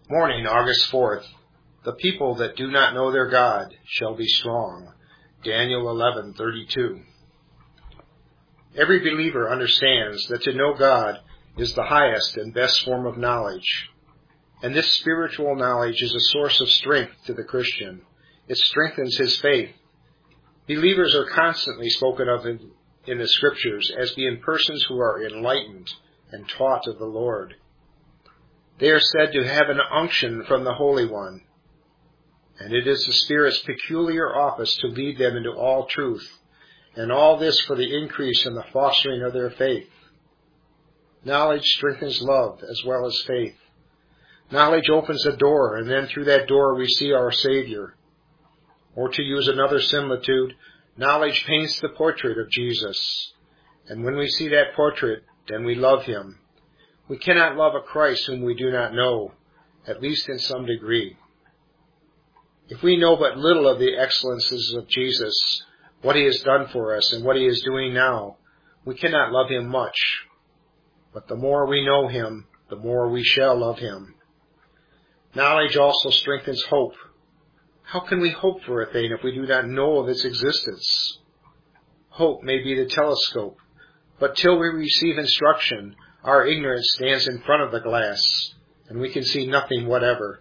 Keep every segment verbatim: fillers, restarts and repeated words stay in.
Morning, August fourth. The people that do not know their God shall be strong. Daniel eleven thirty-two. Every believer understands that to know God is the highest and best form of knowledge. And this spiritual knowledge is a source of strength to the Christian. It strengthens his faith. Believers are constantly spoken of in, in the Scriptures as being persons who are enlightened and taught of the Lord. They are said to have an unction from the Holy One, and it is the Spirit's peculiar office to lead them into all truth, and all this for the increase and the fostering of their faith. Knowledge strengthens love as well as faith. Knowledge opens a door, and then through that door we see our Savior. Or to use another similitude, knowledge paints the portrait of Jesus, and when we see that portrait, then we love Him. We cannot love a Christ whom we do not know, at least in some degree. If we know but little of the excellences of Jesus, what He has done for us and what He is doing now, we cannot love Him much. But the more we know Him, the more we shall love Him. Knowledge also strengthens hope. How can we hope for a thing if we do not know of its existence? Hope may be the telescope, but till we receive instruction, our ignorance stands in front of the glass, and we can see nothing whatever.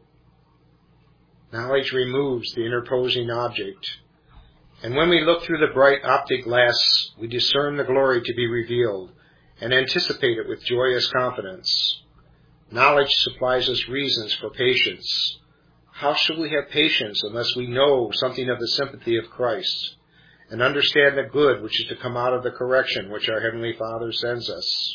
Knowledge removes the interposing object, and when we look through the bright optic glass, we discern the glory to be revealed, and anticipate it with joyous confidence. Knowledge supplies us reasons for patience. How shall we have patience unless we know something of the sympathy of Christ, and understand the good which is to come out of the correction which our Heavenly Father sends us?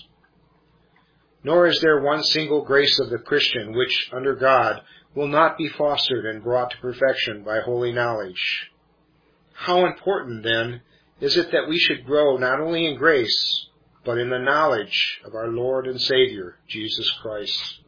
Nor is there one single grace of the Christian which, under God, will not be fostered and brought to perfection by holy knowledge. How important, then, is it that we should grow not only in grace, but in the knowledge of our Lord and Savior, Jesus Christ.